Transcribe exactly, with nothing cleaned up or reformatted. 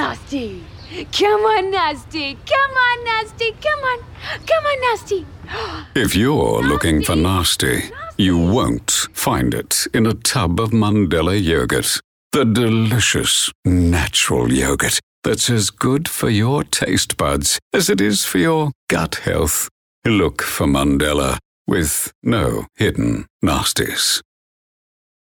Nasty. Come on, Nasty. Come on, Nasty. Come on. Come on, Nasty. If you're looking for nasty, you won't find it in a tub of Mandela yogurt. The delicious, natural yogurt that's as good for your taste buds as it is for your gut health. Look for Mandela with no hidden nasties.